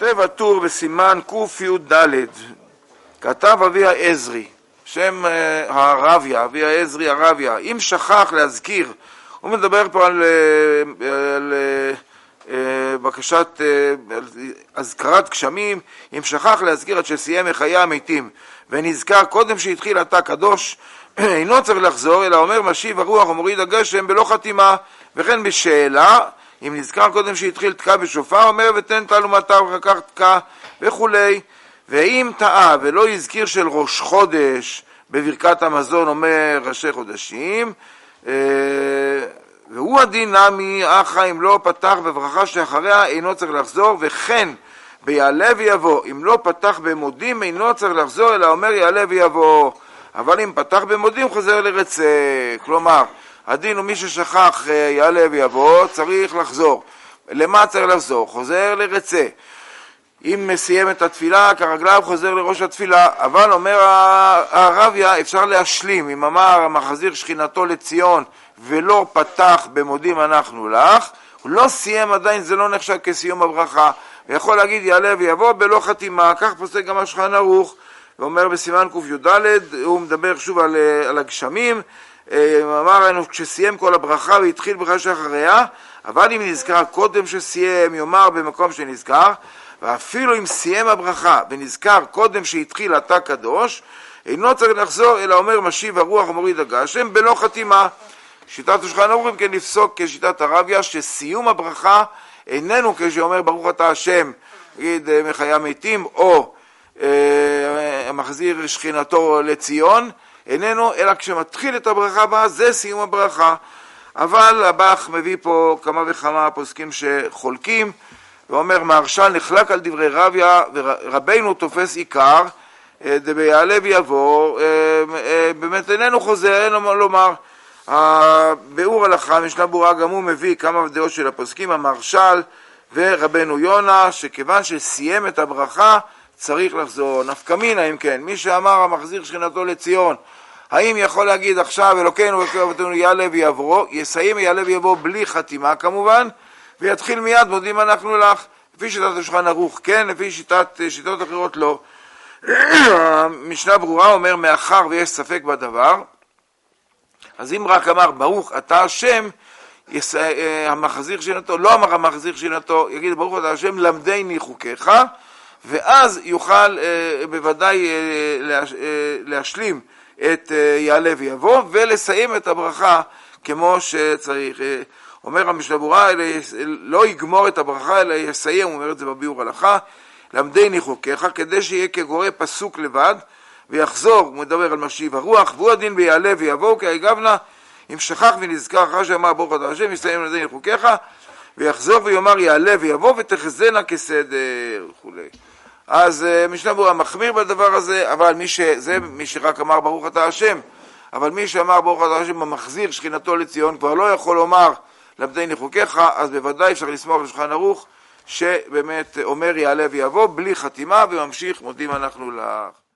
כותב הטור בסימן קי"ד, כתב אבי העזרי, שם הרביה, אבי העזרי הרביה, אם שכח להזכיר, הוא מדבר פה על בקשת הזכרת גשמים, אם שכח להזכיר עד שסיים מחיי המתים, ונזכר קודם שהתחיל עתה קדוש, אינו צריך לחזור, אלא אומר משיב הרוח ומוריד הגשם בלא חתימה, וכן בשאלה, אם נזכר קודם שהתחיל תקע בשופר, אומר ותן תעלומתה ואחר כך תקע וכולי. ואם טעה ולא יזכיר של ראש חודש בברכת המזון, אומר ראשי חודשים, והוא הדין נמי אחא אם לא פתח בברכה שאחריה אינו צריך לחזור, וכן ביעלה ויבוא אם לא פתח במודים אינו צריך לחזור, אלא אומר יעלה ויבוא, אבל אם פתח במודים חוזר לרצה. כלומר הדין הוא מי ששכח יעלה ויבוא צריך לחזור. למה צריך לחזור? חוזר לרצה. אם מסיים את התפילה כרגליו חוזר לראש התפילה. אבל אומר הרביה אפשר להשלים. אם אמר מחזיר שכינתו לציון ולא פתח במודים אנחנו לך, הוא לא סיים עדיין, זה לא נחשב כסיום הברכה, ויכול להגיד יעלה ויבוא בלא חתימה. כך פוסק גם השולחן ערוך, ואומר בסימן קי"ד, הוא מדבר שוב על הגשמים, אמר לנו כשסיים כל הברכה והתחיל ברכה שאחריה, אבל אם נזכר קודם שסיים יאמר במקום שנזכר, ואפילו אם סיים הברכה ונזכר קודם שהתחיל עתה קדוש, אינו צריך לחזור, אלא אומר משיב הרוח ומוריד הגשם בלא חתימה. שיטת השולחן ערוך כן לפסוק כשיטת הרביה, שסיום הברכה איננו כשאומר ברוך אתה השם נגיד מחיי המתים, או מחזיר שכינתו לציון, איננו, אלא כשמתחיל את הברכה הבאה, זה סיום הברכה. אבל הבח מביא פה כמה וכמה פוסקים שחולקים, ואומר מהרש"ל נחלק על דברי רביה, ורבינו תופס עיקר, ביעלה ויבוא, באמת איננו חוזר, אין לומר. הביאור הלכה, משנה ברורה גם הוא מביא כמה דעות של הפוסקים, המהרש"ל ורבנו יונה, שכיוון שסיים את הברכה, צריך לחזור. נפקא מינה אם כן, מי שאמר המחזיר שכינתו לציון, האם יכול להגיד עכשיו אלוקינו ואלוקינו יעלה ויבוא, יסיים יעלה ויבוא בלי חתימה כמובן, ויתחיל מיד מודים אנחנו לך, לפי שיטת השולחן ערוך כן, לפי שיטות אחרות לא. המשנה ברורה אומר מאחר ויש ספק בדבר, אז אם רק אמר ברוך אתה השם, המחזיר שכינתו, לא אמר המחזיר שכינתו, יגיד ברוך אתה השם למדני חוקיך, ואז יוכל בוודאי להשלים את יעלה ויבוא ולסיים את הברכה כמו שצריך. אומר המשנה ברורה, לא יגמור את הברכה אלא יסיים, הוא אומר את זה בביאור הלכה, למדני חוקיך, כדי שיהיה כגורא פסוק לבד ויחזור, הוא מדבר על משיב הרוח, והוא הדין ביעלה ויבוא כהגבנה, אם שכח ונזכר אחר שאמר ברוך אתה השם יסיים למדני חוקיך, ויחזור ויאמר יעלה ויבוא ותחזנה כסדר וכולי. אז משנה ברורה מחמיר בדבר הזה, אבל מי שרק אמר ברוך אתה השם, אבל מי שאמר ברוך אתה השם המחזיר שכינתו לציון כבר לא יכול לומר למדני חוקיך, אז בוודאי אפשר לסמוך לשולחן ערוך שבאמת אומר יעלה ויבוא בלי חתימה וממשיך מודים אנחנו לך.